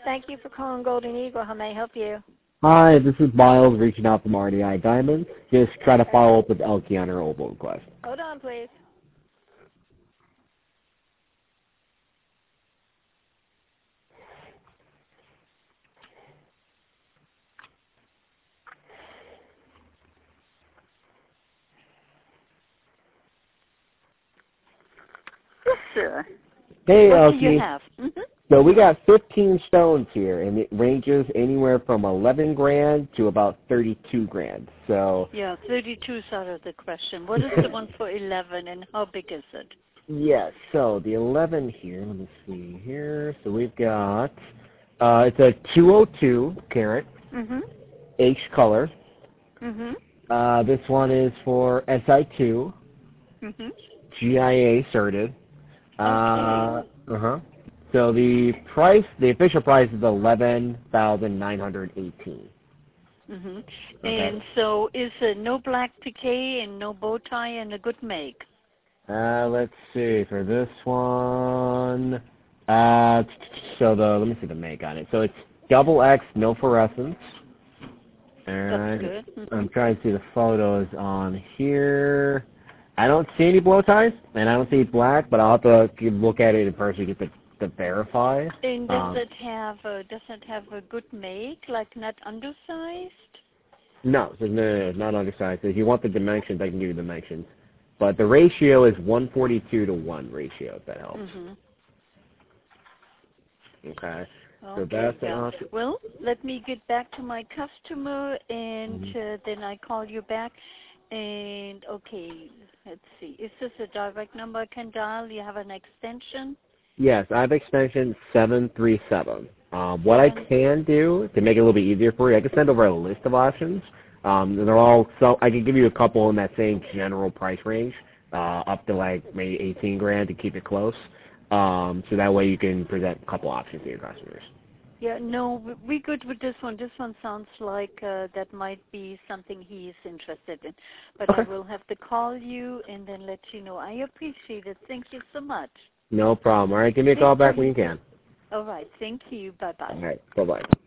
Thank you for calling Golden Eagle. How may I help you? Hi, this is Miles reaching out from RDI Diamonds. Just trying to follow up with Elkie on her oval request. Hold on, please. Yes, sir. Hey, What Elkie. do you have? So we got 15 stones here, and it ranges anywhere from 11 grand to about 32 grand. So Yeah, 32 is out of the question. What is the one for 11, and how big is it? yes, so the 11 here, let me see here. So we've got, it's a 202 carat, H color. This one is for SI2, GIA certed. So the price, the official price is 11,918. Okay. And so is it no black piqué and no bow tie and a good make? Let's see for this one. So let me see the make on it. So it's double X, no fluorescence. That's good. I'm trying to see the photos on here. I don't see any blow ties, and I don't see black, but I'll have to look at it in person to get to verify. And does it have a good make, like not undersized? No, no, not undersized. If you want the dimensions, I can give you dimensions. But the ratio is 142 to 1 ratio, if that helps. Okay. So that's an option. Well, let me get back to my customer, and then I call you back. And, okay, let's see. Is this a direct number I can dial? You have an extension? Yes, I have extension 737. What I can do to make it a little bit easier for you, I can send over a list of options. They're all, so I can give you a couple in that same general price range, up to like maybe 18 grand to keep it close. So that way you can present a couple options to your customers. Yeah, no, we're good with this one. This one sounds like that might be something he is interested in. But I will have to call you and then let you know. I appreciate it. Thank you so much. No problem. All right, give me a call back when you can. All right. Thank you. Bye-bye. All right. Bye-bye.